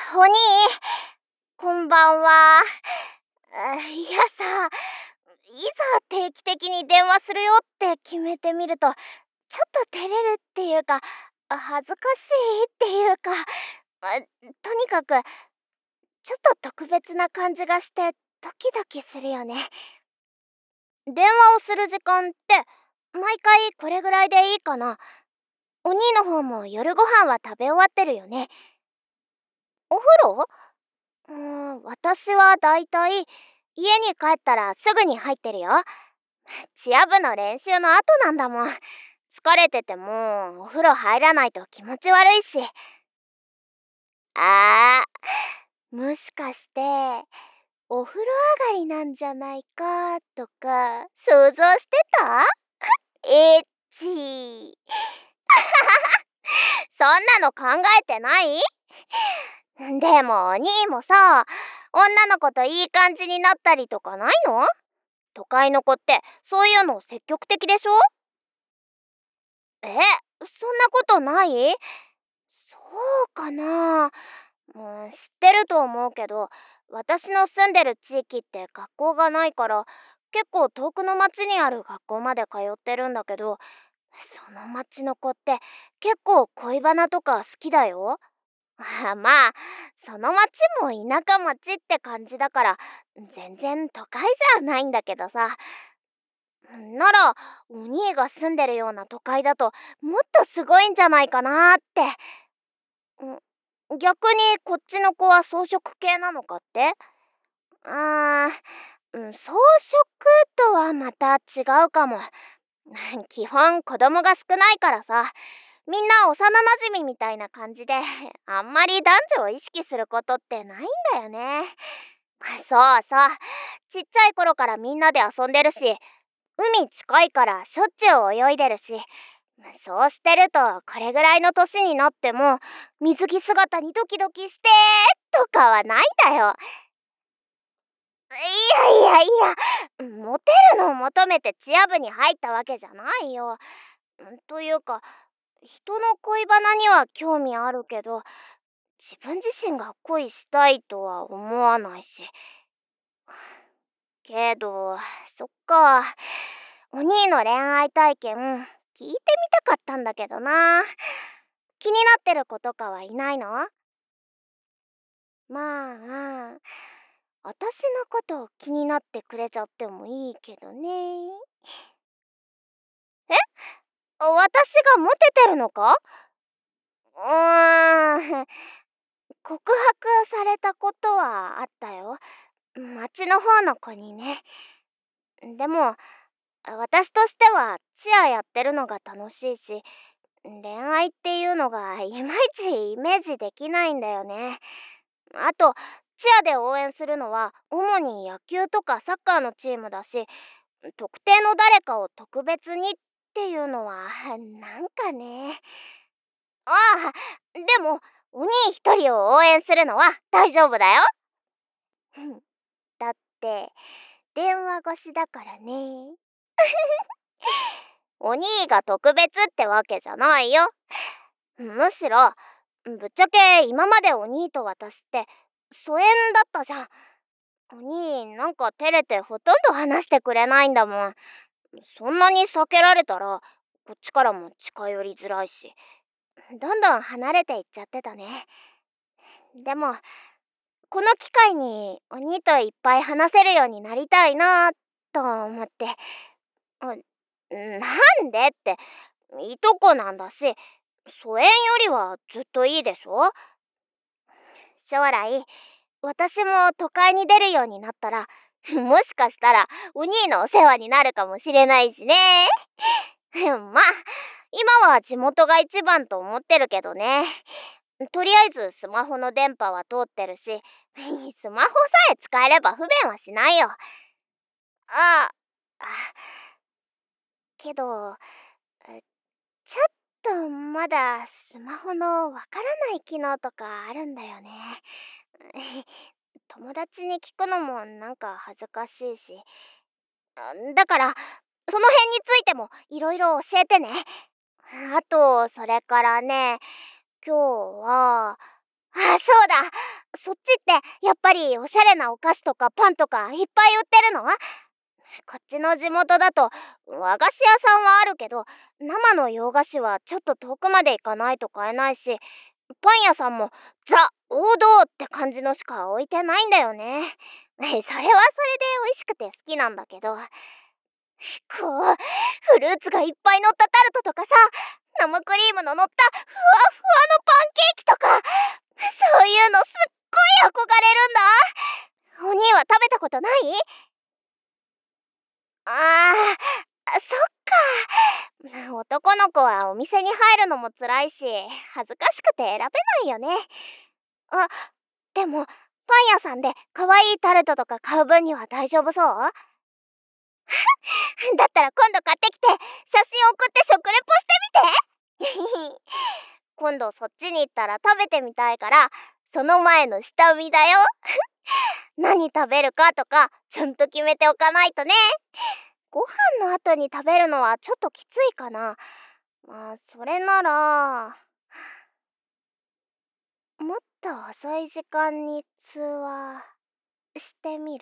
お兄、こんばんは。いやさ、いざ定期的に電話するよって決めてみると、ちょっと照れるっていうか、恥ずかしいっていうか、とにかく、ちょっと特別な感じがしてドキドキするよね。電話をする時間って、毎回これぐらいでいいかな。お兄の方も夜ご飯は食べ終わってるよね。お風呂？私はだいたい家に帰ったらすぐに入ってるよ。チア部の練習の後なんだもん。疲れててもお風呂入らないと気持ち悪いし。あもしかしてお風呂上がりなんじゃないかとか想像してた？エッチ。そんなの考えてない？でもお兄もさ、女の子といい感じになったりとかないの？都会の子ってそういうの積極的でしょ？そんなことない？そうかな。知ってると思うけど、私の住んでる地域って学校がないから、結構遠くの町にある学校まで通ってるんだけど、その町の子って結構恋バナとか好きだよ。まあ、その町も田舎町って感じだから、全然都会じゃないんだけどさ。なら、お兄が住んでるような都会だと、もっとすごいんじゃないかなって。逆にこっちの子は草食系なのかって？あ草食とはまた違うかも。基本子供が少ないからさ、みんな幼馴染みたいな感じで、あんまり男女を意識することってないんだよね。そうそう、ちっちゃい頃からみんなで遊んでるし、海近いからしょっちゅう泳いでるし、そうしてるとこれぐらいの年になっても水着姿にドキドキしてとかはないんだよ。モテるのを求めてチア部に入ったわけじゃないよ。というか、人の恋バナには興味あるけど、自分自身が恋したいとは思わないし。けど、そっか。お兄の恋愛体験、聞いてみたかったんだけどな。気になってる子とかはいないの？まあ、私のこと気になってくれちゃってもいいけどね。え？私がモテてるのか？告白されたことはあったよ。町の方の子にね。でも、私としてはチアやってるのが楽しいし、恋愛っていうのがいまいちイメージできないんだよね。あと、チアで応援するのは主に野球とかサッカーのチームだし、特定の誰かを特別にっていうのはなんかね。あでもお兄一人を応援するのは大丈夫だよ。だって電話越しだからね。お兄が特別ってわけじゃないよ。むしろぶっちゃけ今までお兄と私って疎遠だったじゃん。お兄なんか照れてほとんど話してくれないんだもん。そんなに避けられたらこっちからも近寄りづらいし、どんどん離れていっちゃってたね。でもこの機会にお兄といっぱい話せるようになりたいなと思って。なんでって、いとこなんだし、疎遠よりはずっといいでしょ。将来私も都会に出るようになったら、もしかしたらお兄のお世話になるかもしれないしね。まあ今は地元が一番と思ってるけどね。とりあえずスマホの電波は通ってるし、スマホさえ使えれば不便はしないよ。ああ、けど、ちょっとまだスマホのわからない機能とかあるんだよね。友達に聞くのもなんか恥ずかしいし。だから、その辺についてもいろいろ教えてね。あと、それからね、今日は、そうだ、 そっちってやっぱりおしゃれなお菓子とかパンとかいっぱい売ってるの？こっちの地元だと和菓子屋さんはあるけど、生の洋菓子はちょっと遠くまで行かないと買えないし、パン屋さんもザ王道って感じのしか置いてないんだよね。それはそれで美味しくて好きなんだけど、フルーツがいっぱい乗ったタルトとかさ、生クリームの乗ったふわふわのパンケーキとか、そういうのすっごい憧れるんだ。お兄は食べたことない？あそっか。男の子はお店に入るのも辛いし、恥ずかしくて選べないよね。あ、でも、パン屋さんで可愛いタルトとか買う分には大丈夫そう？だったら今度買ってきて、写真送って食レポしてみて。今度そっちに行ったら食べてみたいから、その前の下見だよ。何食べるかとか、ちゃんと決めておかないとね。ご飯の後に食べるのはちょっときついかな。まあ、それなら、もっと遅い時間に通話してみる？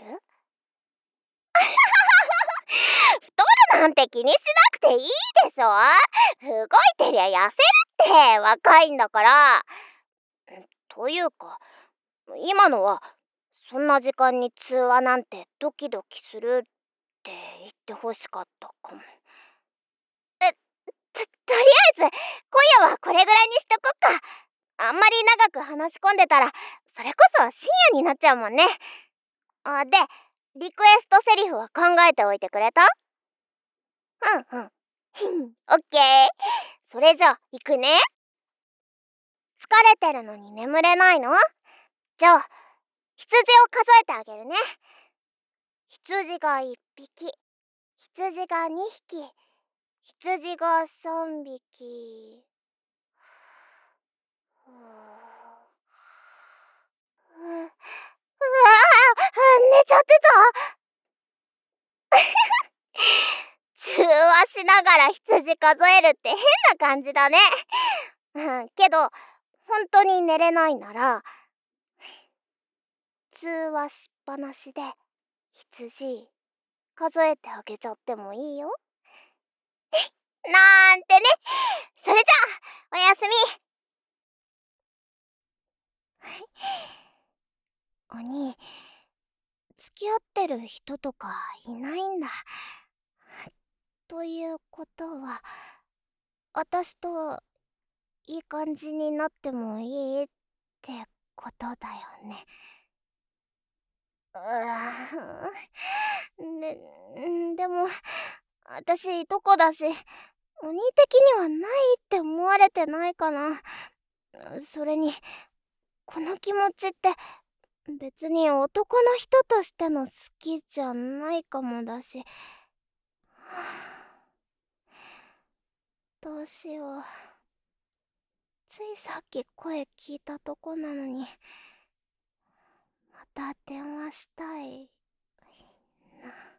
太るなんて気にしなくていいでしょ。動いてりゃ痩せるって、若いんだから。というか、今のはそんな時間に通話なんてドキドキするって言ってほしかったかも。とりあえず今夜はこれぐらいにしとこっか。あんまり長く話し込んでたらそれこそ深夜になっちゃうもんね。で、リクエストセリフは考えておいてくれた？うんうん。オッケー。それじゃあ行くね。疲れてるのに眠れないの？じゃあ羊を数えてあげるね。羊が1匹、羊が2匹、羊が3匹。うわ寝ちゃってた。通話しながら羊数えるって変な感じだね。けど本当に寝れないなら、通話しっぱなしで羊数えてあげちゃってもいいよ。なんてね。それじゃあおやすみ。お兄、付き合ってる人とかいないんだ。ということは、私といい感じになってもいいってことだよね。でも、私いとこだし、お兄的にはないって思われてないかな。それに、この気持ちって別に男の人としての好きじゃないかもだし。どうしよう。ついさっき声聞いたとこなのに、また電話したいな。